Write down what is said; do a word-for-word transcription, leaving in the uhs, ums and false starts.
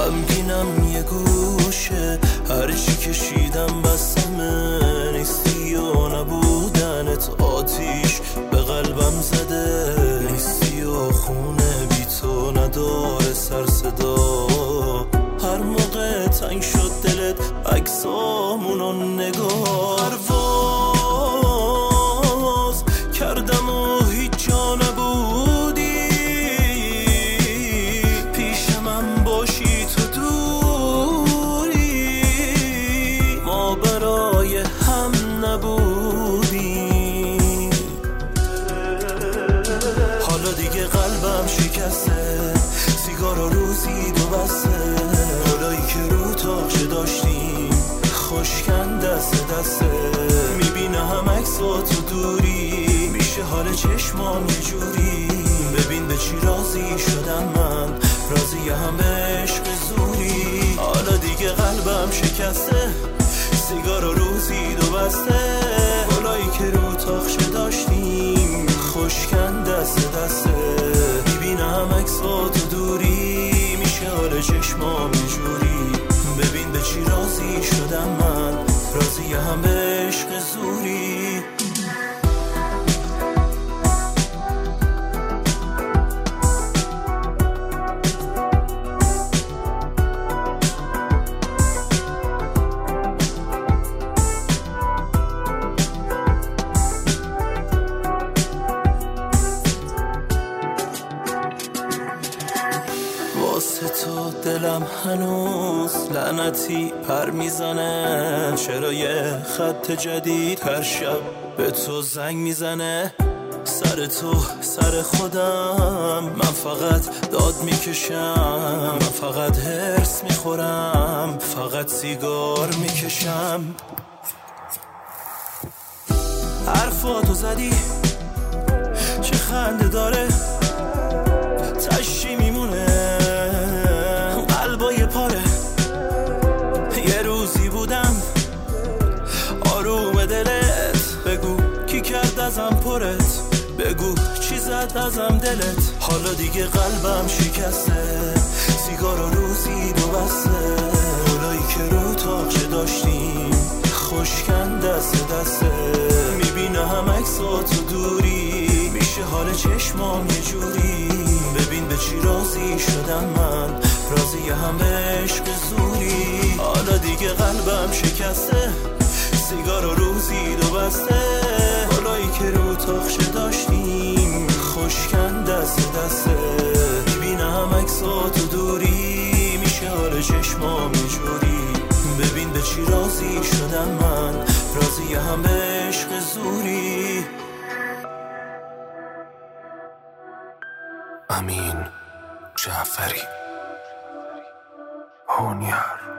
غمگینم یه گوشه، هرچی کشیدم بسمه، نیستی و نبودنت آتیش به قلبم زده، نیستی و خونه بی تو نداره سر صدا. هر موقع تنگ شد دلت عکسامونو نگاه، پرواز کردم و هیچ جا نبودی، پیش من باشی تو دوری، ما برای هم نبودیم. حالا دیگه قلبم شکسته، سیگار و روزی دو بسته، گلایی که رو تاقچه داشتیم خشکن دست دسته، میبینه هم عکسا تو دوری، میشه حال چشمام یه جوری، ببین به چی راضی شدم من، راضی هم به عشق زوری. حالا دیگه قلبم شکسته، سیگار و روزی دو بسته، گلایی که رو تاقچه داشتیم خشکن دست دسته، میبینه هم عکسا تو دوری، میشه حال چشمام یه جوری، ببین به چی راضی شدم من، راضی هم به عشق زوری. واسه تو دلم هنوز لعنتی پر میزنه، چرا یه خط جدید هر شب به تو زنگ میزنه، سر تو سر خودم، من فقط داد میکشم، من فقط هرس میخورم، فقط سیگار میکشم. حرفاتو زدی چه خنده داره، تشی میمونه قلبای پاره، یه روزی بودم آروم دلت، بگو کی کرد ازم پرت، بگو چی زد ازم دلت. حالا دیگه قلبم شکسته، سیگار و روزی دو بسته، گلایی که رو تاقچه داشتیم خشکن دست دسته، میبینه هم عکسا تو دوری، میشه حال چشمام یه جوری، ببین به چی راضی شدم من، راضی هم به عشق زوری. حالا دیگه قلبم شکسته، سیگار و روزی دو بسته، گلایی که رو تاقچه داشتیم خشکن دست دسته، میبینه هم عکسا تو دوری، میشه حال چشمام یه جوری، ببین به چی راضی شدم من، راضی هم به عشق زوری. امین جعفری هونیار.